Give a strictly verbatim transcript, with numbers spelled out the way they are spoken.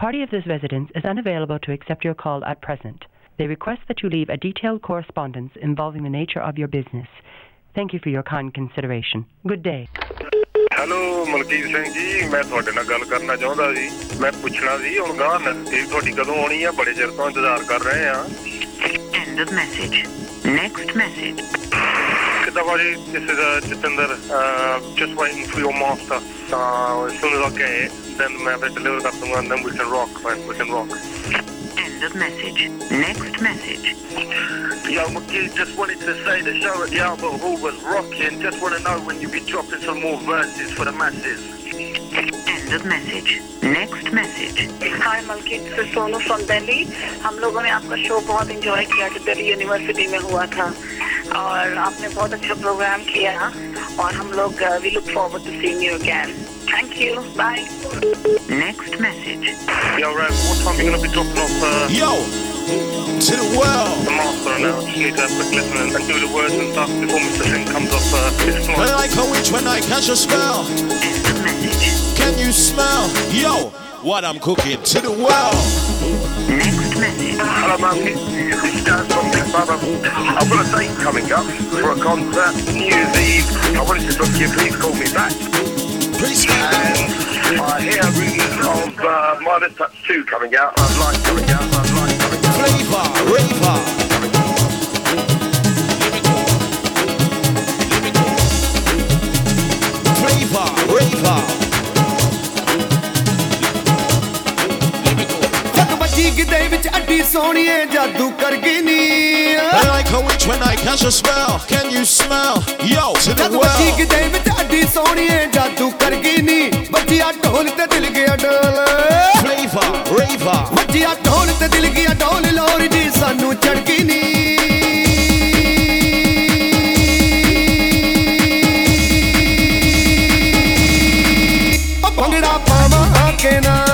party of this residence is unavailable to accept your call at present. They request that you leave a detailed correspondence involving the nature of your business. Thank you for your kind consideration. Good day. Hello, Malkeet Singh ji, मैं ਤੁਹਾਡੇ ਨਾਲ ਗੱਲ ਕਰਨਾ ਚਾਹੁੰਦਾ ਸੀ। ਮੈਂ ਪੁੱਛਣਾ ਸੀ ਹੁਣ ਗਾਂ ਨਤੀਜ ਤੁਹਾਡੀ ਕਦੋਂ ਆਉਣੀ ਆ? ਬੜੇ ਚਿਰ ਤੋਂ ਇੰਤਜ਼ਾਰ ਕਰ ਰਹੇ ਆ। End of message. Next message. ਕਿੱਦਾਂ ਭਾਜੀ? This is uh, Jitinder. Uh, just waiting for your master. Uh, as soon as I get it, then मैं फिर deliver कर दूंगा and then we can rock, man. We can rock. End of message. Next message. Yo, Malkeet, just wanted to say the show at the Albert Hall was rocking. Just want to know when you'll be dropping some more verses for the masses. End of message. Next message. Hi Malkeet, this is Sonu from Delhi. हम लोगों ने आपका show बहुत enjoy किया जो Delhi university में हुआ था और आपने बहुत अच्छा प्रोग्राम किया और हम लोग we look forward to seeing you again. Thank you. Bye. Next message. Yo, Rev, what time are you going to be dropping off? Uh, Yo, to the world. The master now. Just need to have a quick listen and, and do the words and stuff before Mister Singh comes off uh, his When flight. I can reach when I catch a spell. End of message. Can you smell? Yo, what I'm cooking to the world. Next message. Hello, Malkeet. This is Dan from Big Brother. I've got a date coming up for a concert, New Year's Eve. I wanted to book you. Please call me back. Please, And I hear rumours of uh, Midas Touch two coming out. I'd like coming out. I'd like coming out. flavor, raver. Flavor, raver. ਦੇ ਵਿੱਚ ਅੱਡੀ ਸੋਹਣੀਏ ਜਾਦੂ ਕਰ ਗਈ ਨੀ I like a witch when I catch a spell. Can you smell? Yo, to the world. ਦੇ ਵਿੱਚ ਅੱਡੀ ਸੋਹਣੀਏ ਜਾਦੂ ਕਰ ਗਈ ਨੀ ਬੱਜਿਆ ਢੋਲ ਤੇ ਦਿਲ ਗਿਆ ਡੋਲ Flavor, raver. ਬੱਜਿਆ ਢੋਲ ਤੇ ਦਿਲ ਗਿਆ ਡੋਲ ਲੋਰ ਜੀ ਸਾਨੂੰ ਚੜ ਗਈ ਨੀ ਭੰਗੜਾ ਪਾਵਾਂ ਕੇ ਨਾ